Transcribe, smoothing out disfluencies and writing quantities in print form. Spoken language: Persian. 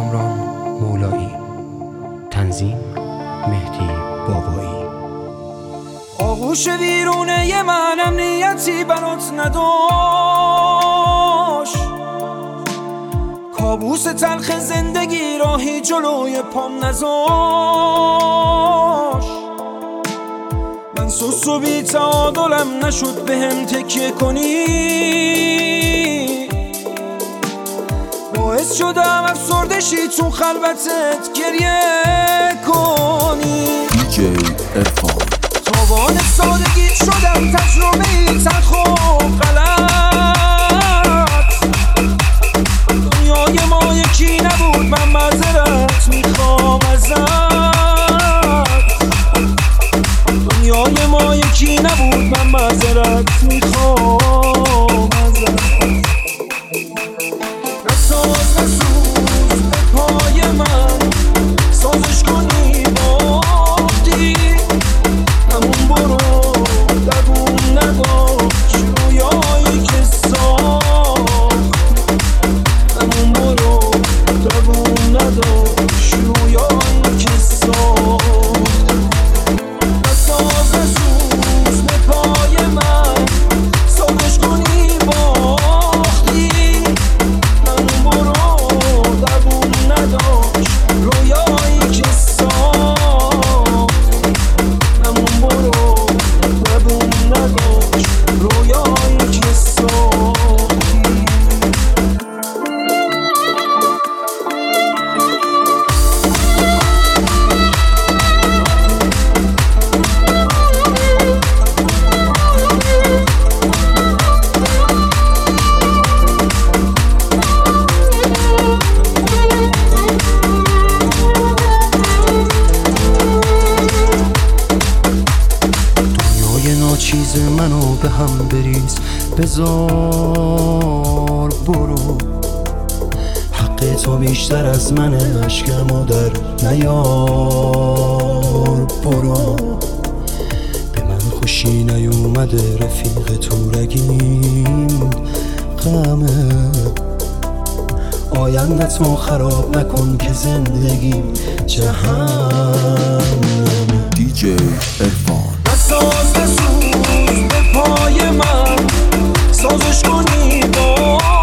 کامران مولایی، تنظیم مهدی بابایی. آغوش ویرونه منم نیتی برات نداشت، کابوس تلخ زندگی راهی جلوی پام نذاشت. من سوس و بی تعادلم نشد بهم تکیه کنی، باعث شدم افسردشی تو خلوتت گریه کنی. دیجی عرفان تابان سادگی شدم تجربه‌ای تلخ و غلط. دنیای ما یکی نبود، من معذرت میخوام ازت. دنیای ما یکی نبود، من معذرت میخوام ازت. نساز نسوز به پای من، سازش کنی باختی. همون برو دووم نداشت رویایی که ساخت. همون برو دووم نداشت رویایی که ساخت. نساز نسوز به پای من، سازش کنی باختی. همون برو دووم نداشت رویایی که ساخت. همون برو دووم نداشت رویایی که ساختی. چیز منو به هم بریز، بذار برو. حق تو بیشتر از منه، اشکمو در نیار برو. به من خوشی نیومده رفیق تو رگیم غمه. آینده‌تو خراب نکن که زندگیم جهنمه. دیجی عرفان نساز نسوز به پای من، سازش کنی با